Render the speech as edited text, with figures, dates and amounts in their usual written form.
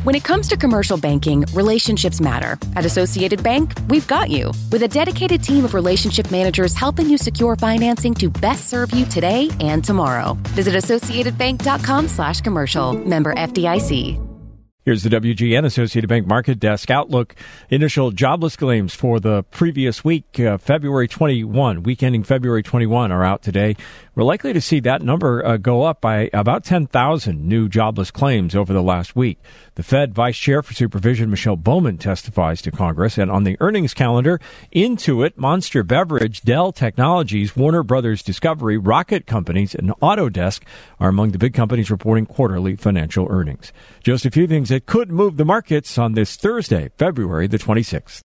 When it comes to commercial banking, relationships matter. At Associated Bank, we've got you. With a dedicated team of relationship managers helping you secure financing to best serve you today and tomorrow. Visit AssociatedBank.com/commercial. Member FDIC. Here's the WGN Associated Bank Market Desk Outlook. Initial jobless claims for the previous week, February 21, week ending February 21, are out today. We're likely to see that number go up by about 10,000 new jobless claims over the last week. The Fed Vice Chair for Supervision, Michelle Bowman, testifies to Congress. And on the earnings calendar, Intuit, Monster Beverage, Dell Technologies, Warner Brothers Discovery, Rocket Companies, and Autodesk are among the big companies reporting quarterly financial earnings. Just a few things that could move the markets on this Thursday, February the 26th.